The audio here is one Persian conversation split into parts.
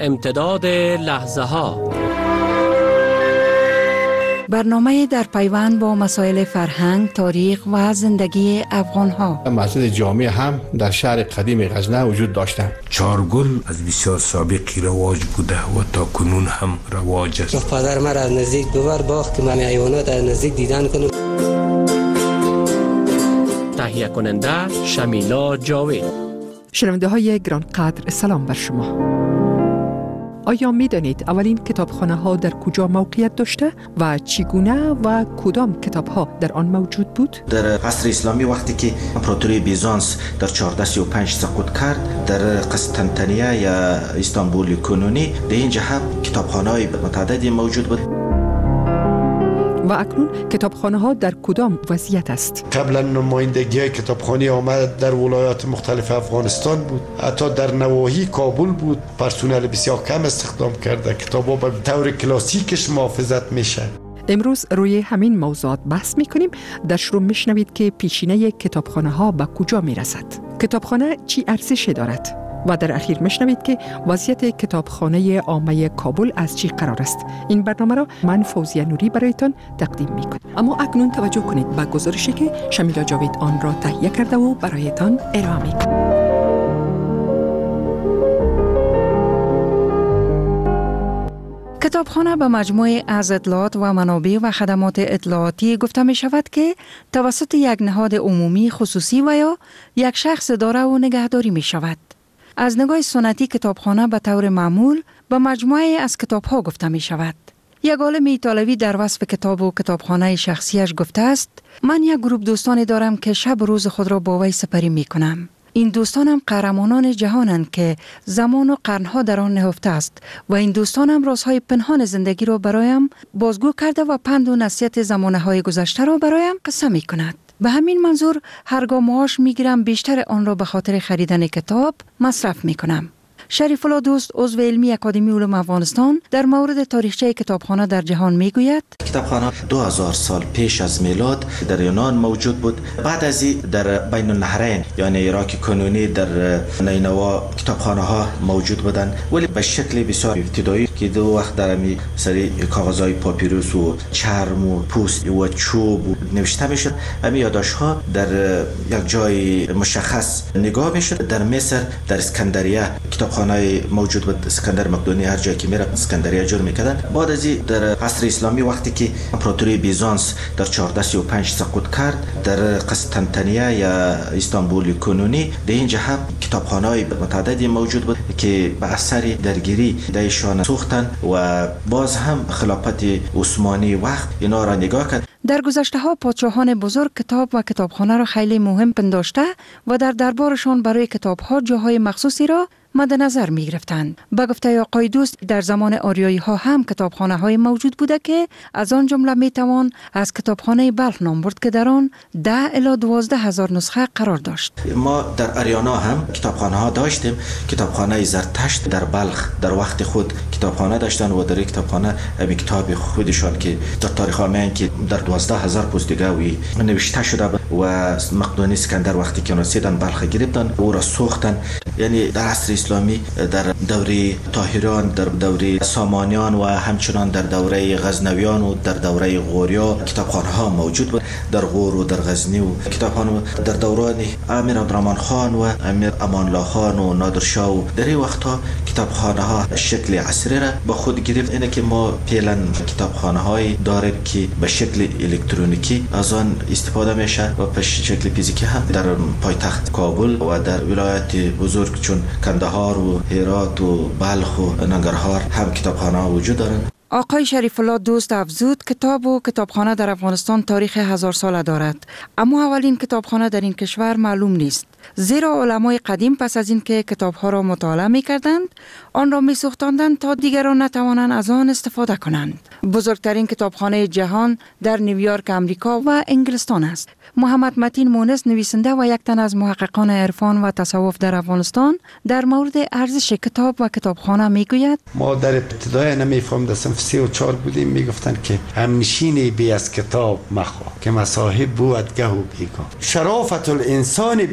امتداد لحظه ها، برنامه در پیوند با مسائل فرهنگ، تاریخ و زندگی افغان ها. مسجد جامع هم در شهر قدیم غزنه وجود داشتند. چارگل از بسیار سابقی رواج بوده و تا کنون هم رواج است. پدر من از نزدیک ببر باخت که من حیوانات از نزدیک دیدن کنم. تهیه کننده شمیلا جاوید. شنونده های گرانقدر، سلام بر شما. آیا می دانید اولین کتابخانه ها در کجا موقعیت داشته و چگونه و کدام کتاب ها در آن موجود بود؟ در عصر اسلامی وقتی که امپراتوری بیزانس در 1435 سقوط کرد، در قسطنطنیه یا استانبول کنونی در اینجا هم کتابخانه های متعددی موجود بود. و اکنون کتابخانه ها در کدام وضعیت است؟ قبلا نمایندگی های کتابخانه آمد در ولایات مختلف افغانستان بود، حتی در نواحی کابل بود. پرسنل بسیار کم استخدام کرده، کتابا به طور کلاسیکش محافظت میشه. امروز روی همین موضوعات بحث میکنیم. در شروع میشنوید که پیشینه کتابخانه ها به کجا میرسد، کتابخانه چی ارزشی دارد و در اخیر میشنوید که وضعیت کتابخانه عامه کابل از چی قرار است. این برنامه را من فوزیه نوری برایتان تقدیم میکنم. اما اکنون توجه کنید به گزارشی که شمیلا جاوید آن را تهیه کرده و برایتان ارائه میکنم. کتابخانه به مجموعه از اطلاعات و منابع و خدمات اطلاعاتی گفته می شود که توسط یک نهاد عمومی، خصوصی و یا یک شخص اداره و نگهداری می شود. از نگاه سنتی کتابخانه به طور معمول به مجموعه از کتاب‌ها گفته می شود. یک عالم ایتالوی در وصف کتاب و کتابخانه شخصیش گفته است: من یک گروه دوستانی دارم که شب و روز خود را با وی سپری می کنم. این دوستانم قهرمانان جهانند که زمان و قرنها در آن نهفته است و این دوستانم رازهای پنهان زندگی را برایم بازگو کرده و پند و نصیحت زمانه‌های گذشته را برایم قصه می کند. به همین منظور هرگاه معاش میگیرم بیشتر آن را به خاطر خریدن کتاب مصرف میکنم. شریف الله دوست، عضو علمی اکادمی علوم افغانستان، در مورد تاریخچه کتابخانه در جهان میگوید: کتابخانه 2000 سال پیش از میلاد در یونان موجود بود. بعد از این در بین النهرین یعنی عراق کنونی در نینوا کتابخانه ها موجود بودند، ولی به شکل بسیار ابتدایی که دو وقت در می سری کاغذهای پاپیروس و چرم و پوست و چوب نوشته میشد. همین یادداشت ها در یک جای مشخص نگاه میشد. در مصر در اسکندریه کتابخانه موجود بود. اسکندر مقدونی هر جایی که میره اسکندریه جور میکردن. بعد از این در عصر اسلامی وقتی که امپراتوری بیزانس در 1435 سقوط کرد، در قسطنطنیه یا استانبول کنونی در اینجا هم کتابخانه های متعددی موجود بود که به اثر درگیری دایشان سوختن و باز هم خلافت عثمانی وقت اینا را نگاه کرد. در گذشته ها پادشاهان بزرگ کتاب و کتابخانه را خیلی مهم پنداشته و در دربارشان برای کتاب ها جاهای مخصوصی را مد نظر می گرفتند. به گفته آقای دوست، در زمان آریایی ها هم کتابخانه های موجود بوده که از آن جمله می توان از کتابخانه بلخ نام برد که در آن 10 الی 12 هزار نسخه قرار داشت. ما در اریانا هم کتابخانه ها داشتیم. کتابخانه زرتشت در بلخ در وقت خود کتابخانه داشتن و در کتابخانه همین کتاب خودشان که در تاریخ آمین که در 12000 پوستگاوی نوشته شده و مقدونی اسکندر وقتی که رسیدن بلخ گرفتن او را سوختن. یعنی در عصر اسلامی در دوره طاهران، در دوره سامانیان و همچنان در دوره غزنویان و در دوره غوریا کتابخانه ها موجود بود. در غور و در غزنی و کتابخانه در دوران امیر عبدالرحمن خان و امیر امان الله خان و نادر شاه و در این وقتها کتابخانه ها شکل عصری را به خود گرفت. اینه که ما فعلا کتابخانه های داریم که به شکل الکترونیکی از آن استفاده میشه و به شکل فیزیکی هم در پایتخت کابل و در ولایت بزرگ چون کندهار و هرات و بلخ و ننگرهار هم کتابخانه وجود دارند. آقای شریف الله دوست افزود کتاب و کتابخانه در افغانستان تاریخ 1000 ساله دارد، اما اولین کتابخانه در این کشور معلوم نیست، زیرا علمای قدیم پس از اینکه کتابها را مطالعه می‌کردند آن را می‌سوختاندند تا دیگران نتوانند از آن استفاده کنند. بزرگترین کتابخانه جهان در نیویورک امریکا و انگلستان است. محمد متین مونس، نویسنده و یک تن از محققان عرفان و تصوف در افغانستان، در مورد ارزش کتاب و کتابخانه میگوید: ما در ابتدای نمیفهمد صنف 3 و 4 بودیم میگفتند که همنشینی بی از کتاب مخواه که مصاحب بود گه و بیگاه. شرافت الانسان بالعلم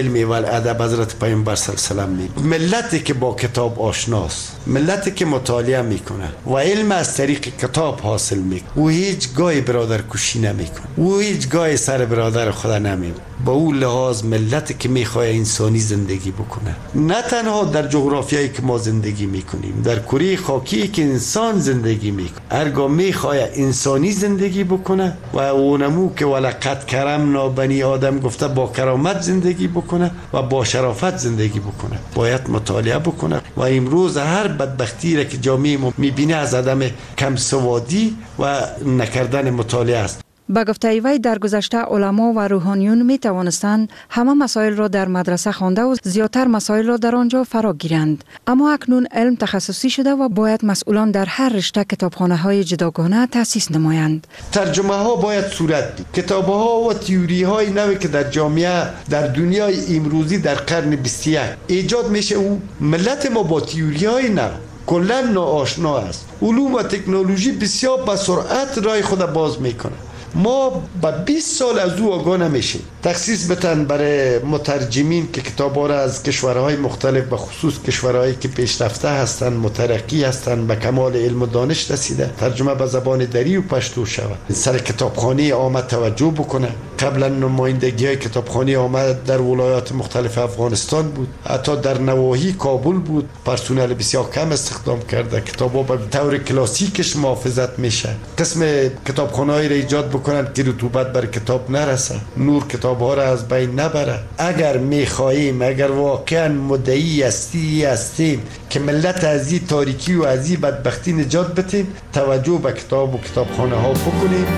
علم و ادب حضرت پیامبر صلی الله علیه و آله ملتی که با کتاب آشناست، ملتی که مطالعه میکنه و علم از طریق کتاب حاصل میکنه و هیچ گاهی برادر کشی نمیکنه و هیچ گاهی سر برادر خدا نمیبره. با اون لحاظ ملتی که میخواد انسانی زندگی بکنه، نه تنها در جغرافیایی که ما زندگی میکنیم، در کره خاکی که انسان زندگی میکنه، هرگاه میخواد انسانی زندگی بکنه و اونمو که ولقد کرمنا بنی آدم گفته با کرامت زندگی بکنه و با شرافت زندگی بکنه، باید مطالعه بکنه. و امروز هر بدبختی را که جامعه ما میبینه از عدم کم سوادی و نکردن مطالعه است. با گفته وی در گذشته علما و روحانیون می توانستند همه مسائل را در مدرسه خوانده و زیادتر مسائل را در آنجا فرا گیرند، اما اکنون علم تخصصی شده و باید مسئولان در هر رشته کتابخانه های جداگانه تأسیس نمایند. ترجمه ها باید صورت دید. کتاب ها و تئوری های نوی که در جامعه در دنیای امروزی در قرن 21 ایجاد میشه، او ملت ما با تئوری های نو کلا ناآشنا است. علوم و تکنولوژی بسیار با سرعت راه خود باز میکنه. ما با 20 سال از او آگاه نمیشیم. تخصیص بتن برای مترجمین که کتاب‌ها را از کشورهای مختلف به خصوص کشورهایی که پیشرفته هستند، مترقی هستند، به کمال علم و دانش رسیده، ترجمه به زبان دری و پشتو شود. سر کتابخانه آمد توجه بکنه. قبلا نمایندگی‌های کتابخانه آمد در ولایات مختلف افغانستان بود، حتی در نواحی کابل بود. پرسنل بسیار کم استخدام کرده. کتاب‌ها به طور کلاسیکش محافظت میشه. قسم کتابخانه‌ای را ایجاد بکنند که رطوبت بر کتاب نرسه، نور کتاب‌ها را از بین نبره. اگر می‌خواهیم، اگر واقعا مدعی هستیم که ملت از این تاریکی و از این بدبختی نجات بدیم، توجه به کتاب و کتابخانه‌ها بکنیم.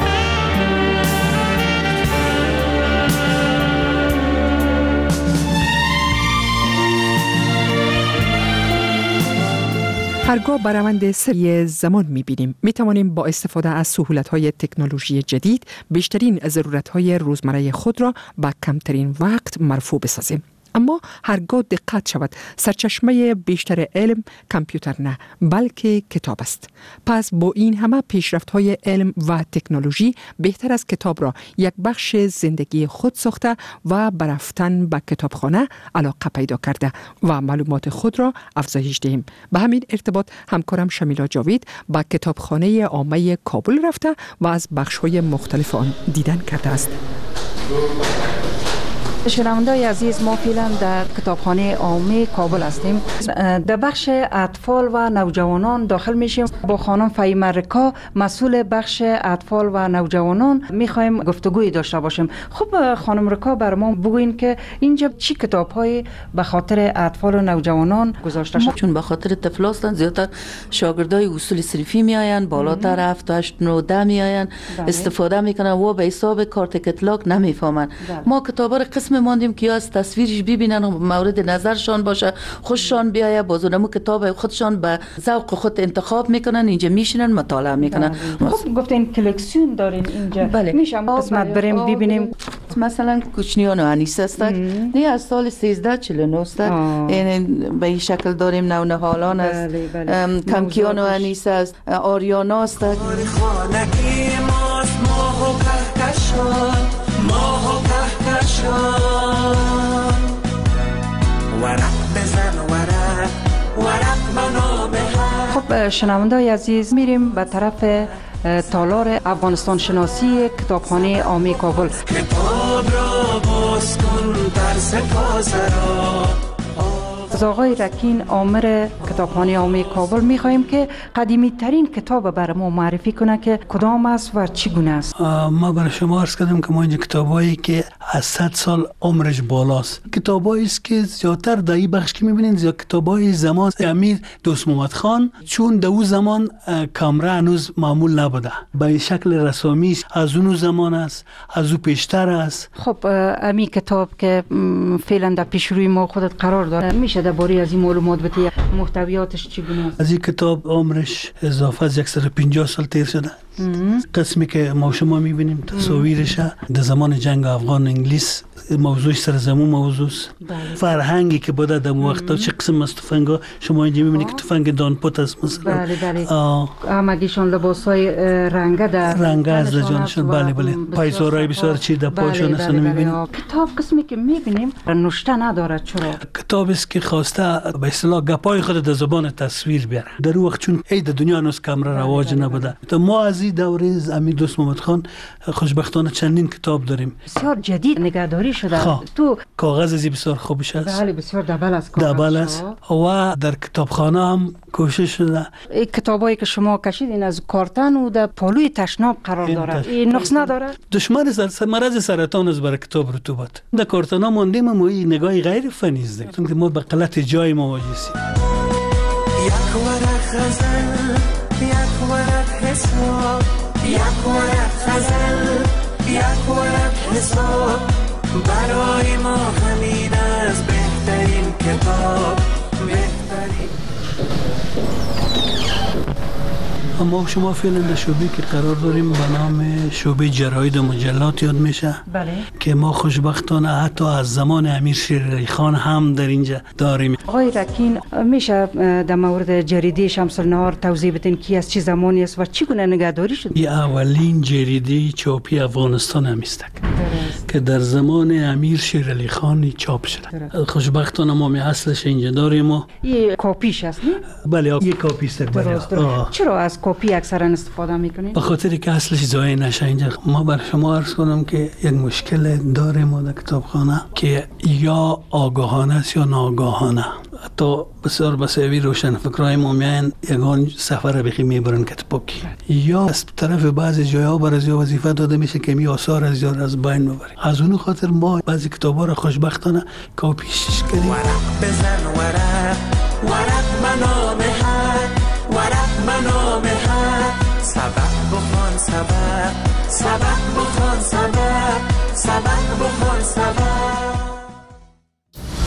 هرگاه بر روند سری زمان می‌بینیم می‌توانیم با استفاده از سهولت‌های تکنولوژی جدید بیشترین ضرورت‌های روزمره خود را با کمترین وقت مرفوع بسازیم. اما هرگاه دقت شود سرچشمه بیشتر علم کامپیوتر نه بلکه کتاب است. پس با این همه پیشرفت‌های علم و تکنولوژی بهتر از کتاب را یک بخش زندگی خود ساخته و به رفتن به کتابخانه علاقه پیدا کرده و معلومات خود را افزایش دهیم. به همین ارتباط همکارم شمیلا جاوید به کتابخانه عامه کابل رفته و از بخش‌های مختلف آن دیدن کرده است. شنونده‌های عزیز، ما فعلا در کتابخانه عامه کابل هستیم. در بخش اطفال و نوجوانان داخل میشیم. با خانم فهیمه رکا، مسئول بخش اطفال و نوجوانان، میخوایم گفتگوی داشته باشیم. خب خانم رکا، بر ما بگوین که اینجا چی کتاب‌های به خاطر اطفال و نوجوانان گذاشته شده؟ چون به خاطر طفل هستند، زیادتر شاگردای اصول صرفی میآیند، بالاتر 7 8 9 10 میآیند، استفاده میکنن و به حساب کارت کتلاک نمیفهمن. ما کتابا رو قسم ماندیم که از تصویرش ببینن و مورد نظرشان باشه، خوششان بیایه، بازونمو کتاب خودشان به ذوق خود انتخاب میکنن، اینجا میشینن مطالعه میکنن. خب گفتین کلکسیون دارین اینجا. بله. میشه قسمت بریم ببینیم. مثلا کوچنیان و انیسه است، نه از سال 1349 است. این به این شکل داریم. نونهالان است، کمکیان و انیسه است، آریانا است. خب شنونده‌های عزیز، میریم به طرف تالار افغانستان شناسی کتابخانه عامه کابل. کتاب را باز کن در سپاسرا. از آقای رکین آمر کتابخانه عامه کابل میخواهیم که قدیمی ترین کتاب برای ما معرفی کنه که کدام است و چگونه است. ما برای شما عرض کردم که ما اینجا کتابایی که از 100 سال عمرش بالاست، کتابایی است که زیادتر در این بخش که میبینید زیاد کتابای زمان امیر دوست محمد خان، چون در اون زمان کامرا هنوز معمول نبوده، به شکل رسامی از اون زمان است، از اون پیشتر است. خب امی کتاب که فعلا در پیش روی ما خودت قرار داره، میشه درباره از این معلومات بده؟ محتویاتش چگونه است؟ از این کتاب عمرش اضافه از 150 سال تیر شده. قسمی که ما شما میبینیم تصاویرش در زمان جنگ افغان انگلیس موضوعش سر زمون موضوع است. فرهنگی که بوده در وقتا چه قسم از تفنگا شما اینجا میبینید که تفنگ دانپوت است مثلا. بله همگیشون لباسای رنگه در رنگه از لجانشون. بله پایزارای بسیار چی در پاشون اصلا میبینیم. کتاب قسمی که میبینیم نوشته نداره. چرا؟ کتاب است که خواسته به اصطلاح گپای خود در زبان تصویر بیاره. در وقت چون ای در دنیا هنوز کامرا رواج نبوده. تو ما از این دوره امیر دوست محمد خان خوشبختانه چندین کتاب داریم. بسیار جدید نگهداری شده. تو کاغذ از بسیار خوبش است. بله بسیار دبل است کاغذ. دبل است و در کتابخانه هم کوشش شده. این کتابایی که شما کشیدین از کارتن و در پالوی تشناب قرار داره. این نقص نداره. دشمن مرض سرطان است برای کتاب رطوبت. در کارتن ها ماندیم ما این نگاه غیر فنی است. چون که ما به غلط جای مواجه هستیم. یک ورق غزل، یک ورق حساب، یک ورق غزل، یک ورق حساب، برای ما همین از بهترین کتاب. ما شما فعلا در شعبه که قرار داریم به نام شعبه جراید و مجلات یاد میشه. بله. که ما خوشبختانه حتی از زمان امیر شیر علی خان هم در اینجا داریم. آقای رکین میشه در مورد جریده شمس النهار توضیح بدین که از چه زمانی است و چگونه نگهداری شد؟ این اولین جریده چاپی افغانستان هم است که در زمان امیر شیر علی خان چاپ شده. خوشبختانه ما اصلش اینجا داریم. این کاپیش است نه؟ بله یک کاپی است. چرا از کپی اکثرا استفاده میکنید؟ به خاطر که اصلش ضایع نشه. اینجا ما بر شما عرض کنم که یک مشکل داریم در کتابخانه که یا آگاهانه است یا ناآگاهانه. حتی بسیار بسیاری روشن فکرای ما میان یگان سفر بخی میبرن کتاب کی یا از طرف بعضی جاها برای وظیفه داده میشه که می آثار از بین ببریم. از اون خاطر ما بعضی کتابا را خوشبختانه کاپیش کردیم. ورق بزن ورق، ورق منامه ورق منامه سبق بخوان سبق، سبق بخوان سبق، سبق بخوان سبق.